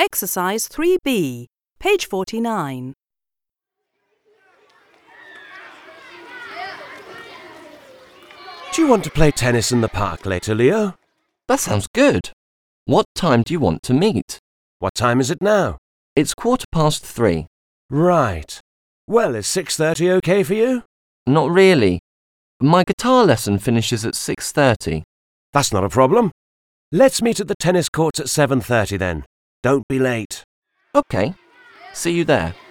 Exercise 3B, page 49. Do you want to play tennis in the park later, Leo? That sounds good. What time do you want to meet? What time is it now? It's 3:15. Right. Well, is 6:30 okay for you? Not really. My guitar lesson finishes at 6:30. That's not a problem. Let's meet at the tennis courts at 7:30 then. Don't be late. Okay. See you there.